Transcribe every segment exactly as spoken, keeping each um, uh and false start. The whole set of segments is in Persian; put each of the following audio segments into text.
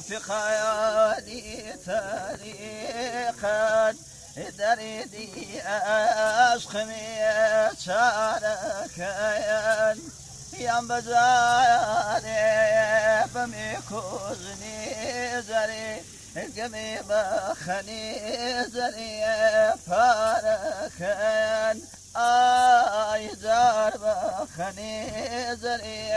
رفقاني تاريخا دريدي أشخمي شاركين يام بزاري بميكوزني زري قمي بخني زري فاركين آي زار بخني زري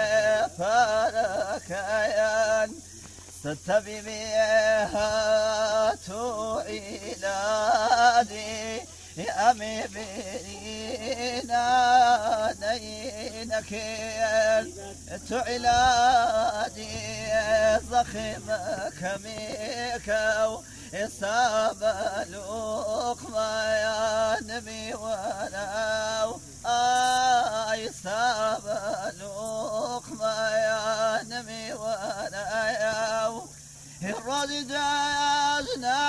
فاركين ستبي بها توعيلادي أمي بينا نينكين تعيلادي ضخم كميكو إصاب لقمة يا نبي وناو آي إصاب لقمة يا نبي وناو الرد جازنا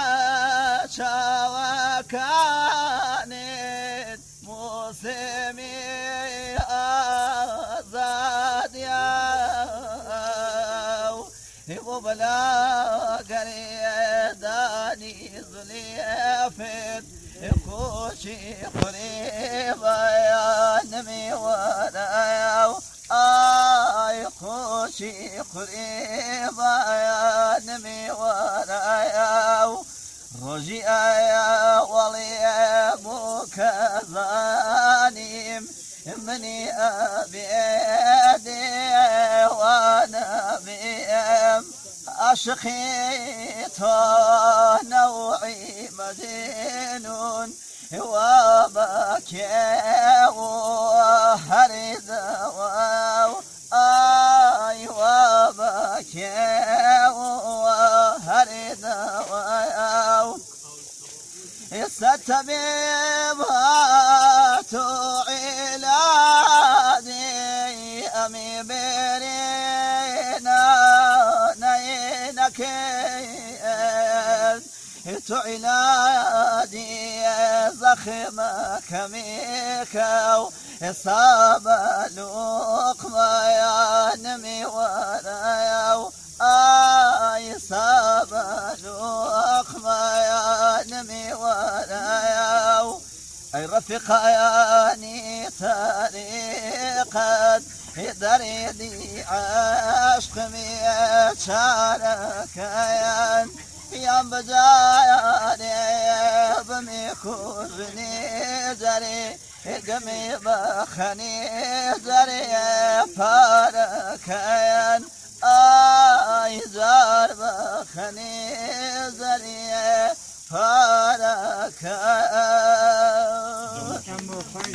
شاوكانت موسمي أزاد ياو وبلا قريداني زليفت كوشي قريبا يا نمي وناو آي خوشي قريبا يا نمي وناياو روجي يا ولي أبوك ظانيم مني أبيدي وانا بيم أشخيت نوعي مدينون وبكي وهرد واو آي وبكي وهرد واو ستبيبها تعيلاني أمي برينا نينكين تعيلاني زخم كميكو إصاب لقمة يا نمي ونايو آي إصاب لقمة يا نمي ونايو أي رفقاني طريقا دريدي عشق ميت شاركين يام بزاري بميكوزني زري قمي بخني زري فاركين آي زار بخني زري فاركين